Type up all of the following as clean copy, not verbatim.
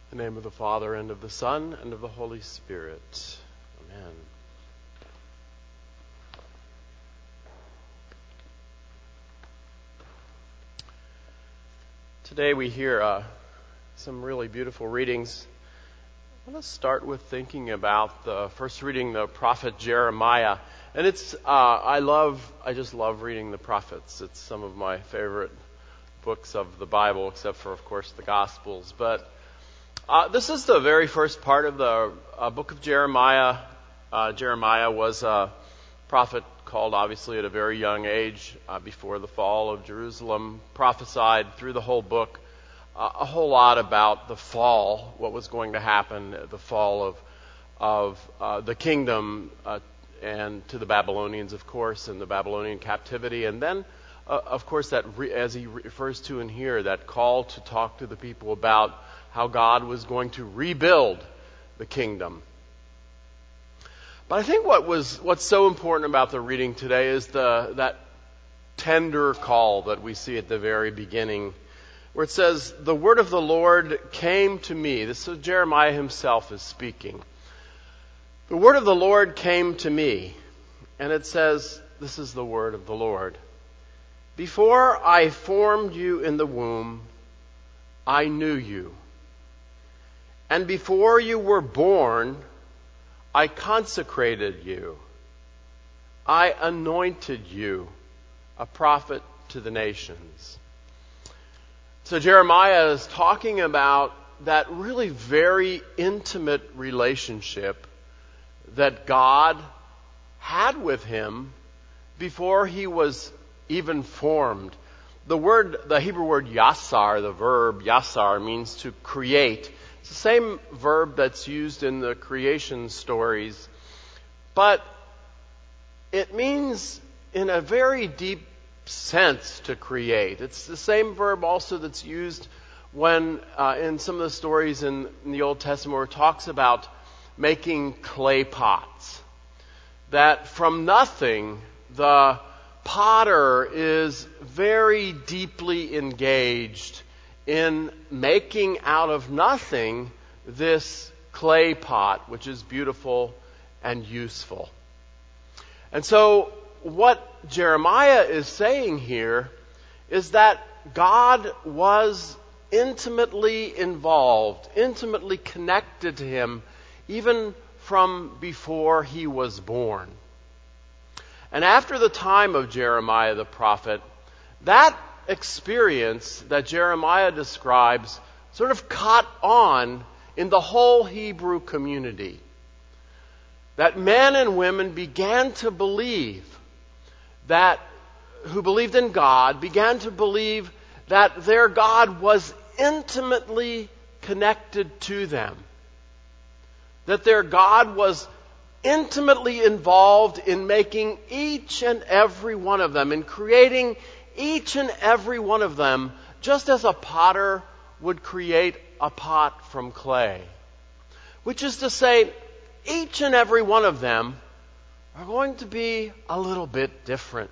In the name of the Father, and of the Son, and of the Holy Spirit. Amen. Today we hear some really beautiful readings. I want to start with thinking about the first reading, the prophet Jeremiah. And I just love reading the prophets. It's some of my favorite books of the Bible, except for, of course, the Gospels. But this is the very first part of the book of Jeremiah. Jeremiah was a prophet called, obviously, at a very young age, before the fall of Jerusalem, prophesied through the whole book a whole lot about the fall, what was going to happen, the fall of the kingdom, and to the Babylonians, of course, and the Babylonian captivity. And then, of course, as he refers to in here, that call to talk to the people about how God was going to rebuild the kingdom. But I think what's so important about the reading today is that tender call that we see at the very beginning, where it says, "The word of the Lord came to me." This is Jeremiah himself is speaking. "The word of the Lord came to me." And it says, this is the word of the Lord. "Before I formed you in the womb, I knew you. And before you were born, I consecrated you. I anointed you a prophet to the nations." So Jeremiah is talking about that really very intimate relationship that God had with him before he was even formed. The Hebrew word yasar, the verb yasar, means to create. It's the same verb that's used in the creation stories, but it means in a very deep sense to create. It's the same verb also that's used when in some of the stories in the Old Testament where it talks about making clay pots. That from nothing, the potter is very deeply engaged in making out of nothing this clay pot, which is beautiful and useful. And so what Jeremiah is saying here is that God was intimately involved, intimately connected to him, even from before he was born. And after the time of Jeremiah the prophet, that experience that Jeremiah describes sort of caught on in the whole Hebrew community. That men and women began to believe who believed in God, began to believe that their God was intimately connected to them. That their God was intimately involved in making each and every one of them, in creating each and every one of them, just as a potter would create a pot from clay. Which is to say, each and every one of them are going to be a little bit different.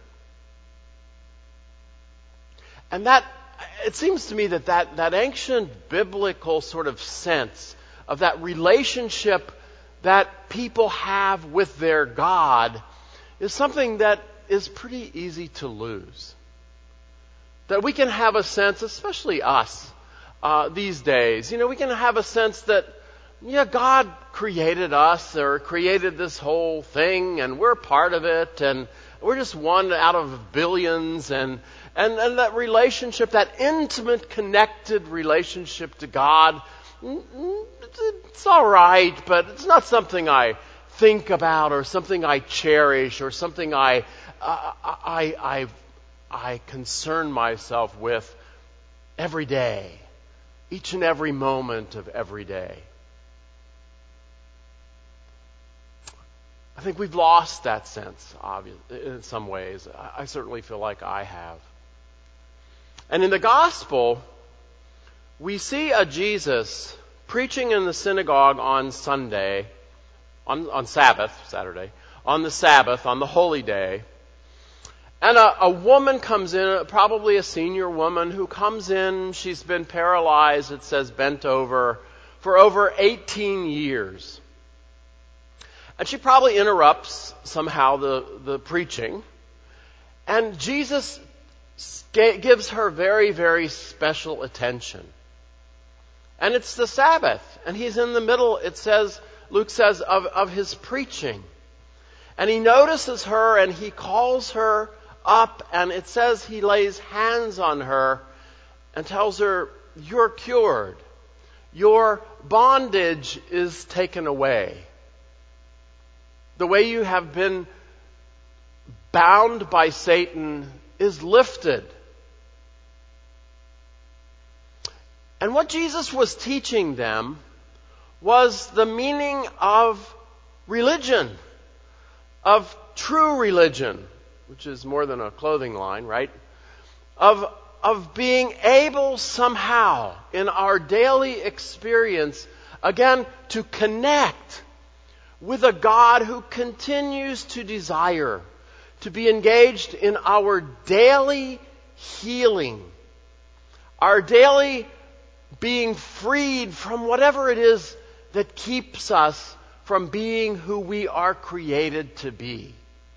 And it seems to me that ancient biblical sort of sense of that relationship that people have with their God is something that is pretty easy to lose. That we can have a sense, especially us these days, we can have a sense that, God created us or created this whole thing and we're part of it and we're just one out of billions and that relationship, that intimate, connected relationship to God, it's all right, but it's not something I think about or something I cherish or something I concern myself with every day, each and every moment of every day. I think we've lost that sense, obviously, in some ways. I certainly feel like I have. And in the gospel, we see a Jesus preaching in the synagogue on Sunday, on Saturday, on the Sabbath, on the holy day. And a woman comes in, probably a senior woman who comes in. She's been paralyzed, it says, bent over for over 18 years. And she probably interrupts somehow the preaching. And Jesus gives her very, very special attention. And it's the Sabbath. And he's in the middle, Luke says, of his preaching. And he notices her and he calls her up, and it says he lays hands on her and tells her, "You're cured. Your bondage is taken away. The way you have been bound by Satan is lifted." And what Jesus was teaching them was the meaning of religion, of true religion, which is more than a clothing line, right? Of being able somehow in our daily experience, again, to connect with a God who continues to desire to be engaged in our daily healing, our daily being freed from whatever it is that keeps us from being who we are created to be.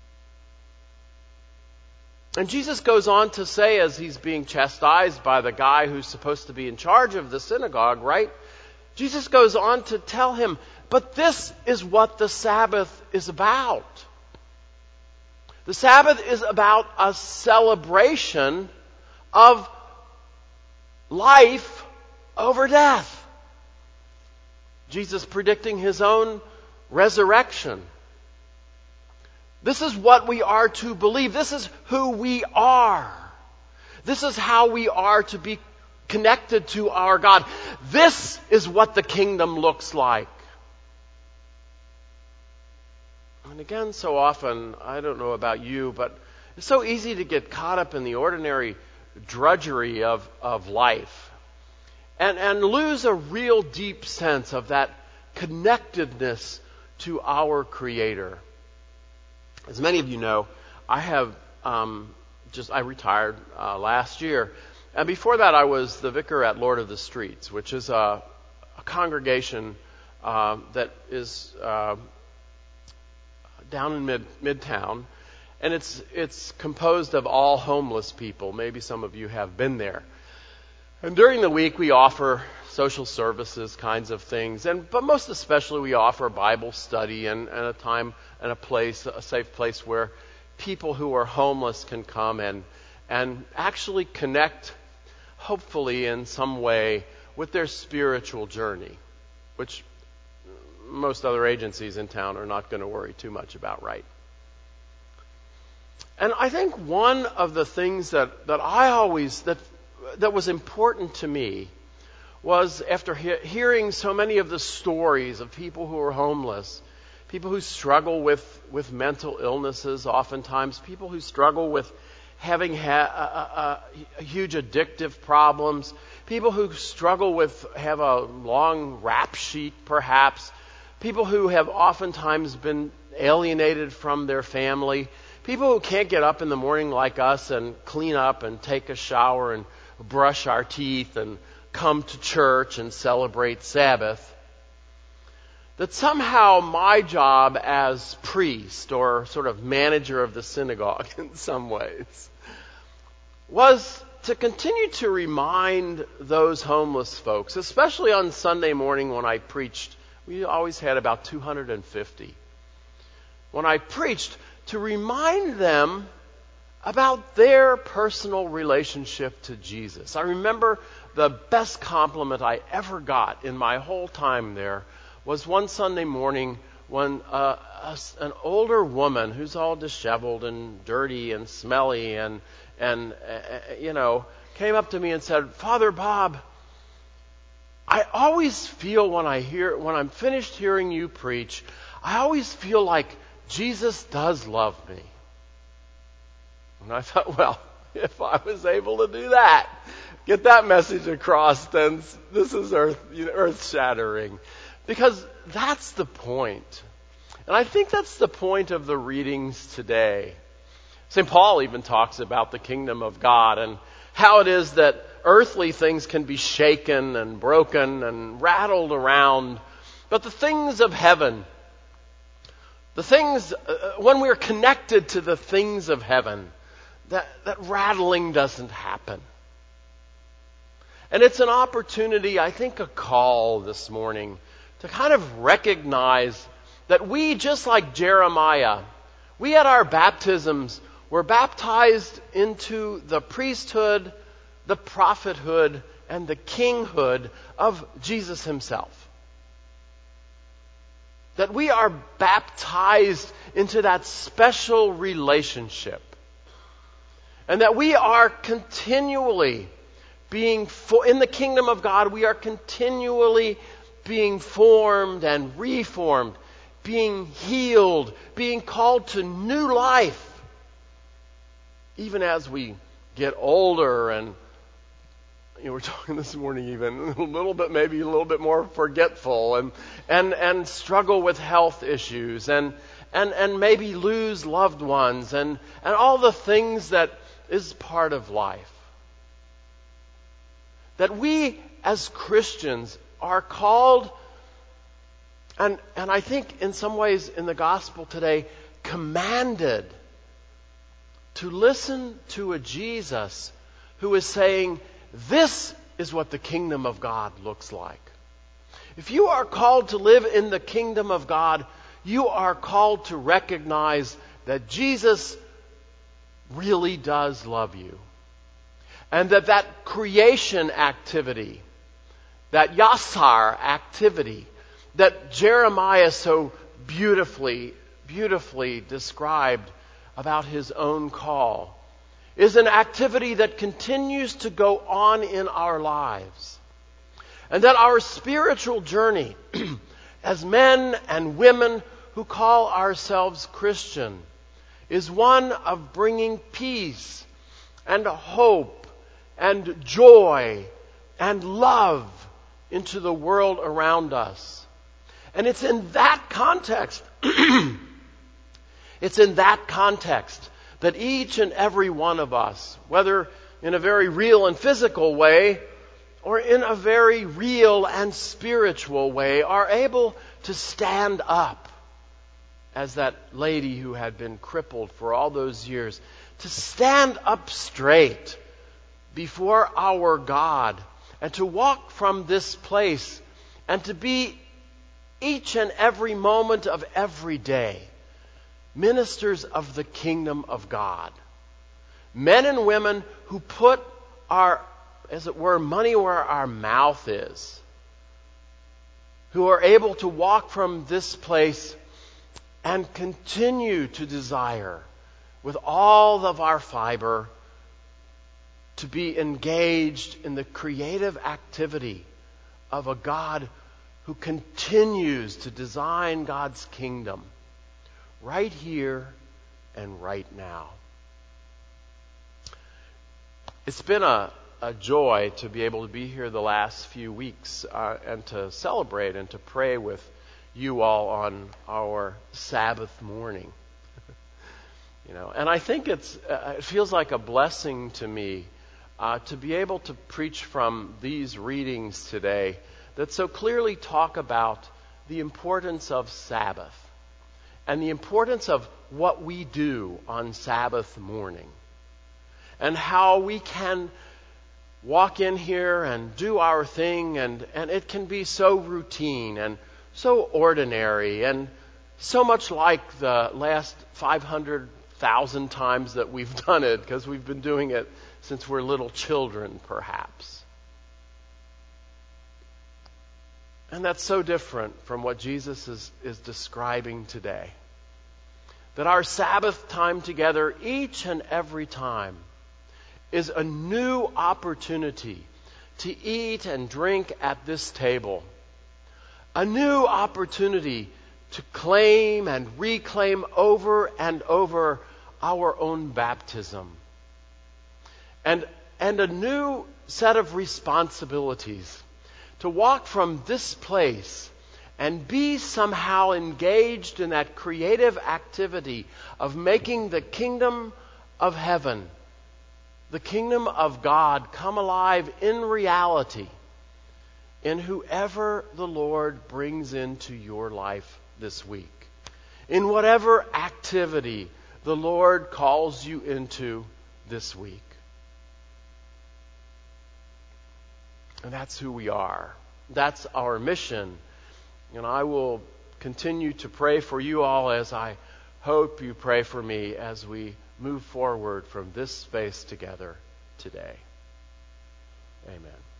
And Jesus goes on to say, as he's being chastised by the guy who's supposed to be in charge of the synagogue, right? Jesus goes on to tell him, but this is what the Sabbath is about. The Sabbath is about a celebration of life over death. Jesus predicting his own resurrection. This is what we are to believe. This is who we are. This is how we are to be connected to our God. This is what the kingdom looks like. And again, so often, I don't know about you, but it's so easy to get caught up in the ordinary drudgery of life and lose a real deep sense of that connectedness to our Creator. As many of you know, I retired last year. And before that, I was the vicar at Lord of the Streets, which is a congregation that is down in Midtown. And it's composed of all homeless people. Maybe some of you have been there. And during the week, we offer social services kinds of things, but most especially we offer Bible study and a time and a safe place where people who are homeless can come and actually connect, hopefully in some way, with their spiritual journey, which most other agencies in town are not going to worry too much about, right? And I think one of the things that was important to me was, after hearing so many of the stories of people who are homeless, people who struggle with mental illnesses oftentimes, people who struggle with having huge addictive problems, people who struggle have a long rap sheet perhaps, people who have oftentimes been alienated from their family, people who can't get up in the morning like us and clean up and take a shower and brush our teeth and come to church and celebrate Sabbath, that somehow my job as priest or sort of manager of the synagogue in some ways was to continue to remind those homeless folks, especially on Sunday morning when I preached. We always had about 250. When I preached, to remind them about their personal relationship to Jesus. I remember the best compliment I ever got in my whole time there was one Sunday morning when an older woman who's all disheveled and dirty and smelly and came up to me and said, "Father Bob, I always feel when I'm finished hearing you preach, I always feel like Jesus does love me." And I thought, well, if I was able to do that, get that message across, then this is earth-shattering. Because that's the point. And I think that's the point of the readings today. St. Paul even talks about the kingdom of God and how it is that earthly things can be shaken and broken and rattled around. But the things of heaven, the things, when we're connected to the things of heaven, that rattling doesn't happen. And it's an opportunity, I think a call this morning, to kind of recognize that we, just like Jeremiah, we at our baptisms were baptized into the priesthood, the prophethood, and the kinghood of Jesus himself. That we are baptized into that special relationship. And that we are continually in the kingdom of God, we are continually being formed and reformed, being healed, being called to new life. Even as we get older and we're talking this morning even a little bit more forgetful and struggle with health issues and maybe lose loved ones and all the things that is part of life. That we as Christians are called, and I think in some ways in the gospel today, commanded to listen to a Jesus who is saying, this is what the kingdom of God looks like. If you are called to live in the kingdom of God, you are called to recognize that Jesus really does love you. And that creation activity, that Yasar activity that Jeremiah so beautifully described about his own call, is an activity that continues to go on in our lives. And that our spiritual journey as men and women who call ourselves Christian is one of bringing peace and hope and joy and love into the world around us. And it's in that context, that each and every one of us, whether in a very real and physical way or in a very real and spiritual way, are able to stand up as that lady who had been crippled for all those years, to stand up straight before our God and to walk from this place and to be each and every moment of every day ministers of the kingdom of God. Men and women who put our, as it were, money where our mouth is. Who are able to walk from this place and continue to desire with all of our fiber to be engaged in the creative activity of a God who continues to design God's kingdom right here and right now. It's been a joy to be able to be here the last few weeks and to celebrate and to pray with you all on our Sabbath morning. And I think it feels like a blessing to me to be able to preach from these readings today that so clearly talk about the importance of Sabbath and the importance of what we do on Sabbath morning and how we can walk in here and do our thing and it can be so routine and so ordinary and so much like the last 500,000 times that we've done it, because we've been doing it since we're little children, perhaps. And that's so different from what Jesus is describing today. That our Sabbath time together, each and every time, is a new opportunity to eat and drink at this table. A new opportunity to claim and reclaim over and over our own baptism. And a new set of responsibilities to walk from this place and be somehow engaged in that creative activity of making the kingdom of heaven the kingdom of God come alive in reality in whoever the Lord brings into your life this week. In whatever activity the Lord calls you into this week. And that's who we are. That's our mission. And I will continue to pray for you all as I hope you pray for me as we move forward from this space together today. Amen.